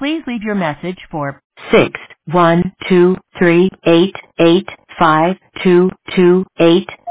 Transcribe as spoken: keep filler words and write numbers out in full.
Please leave your message for six one two three eight eight five two two eight.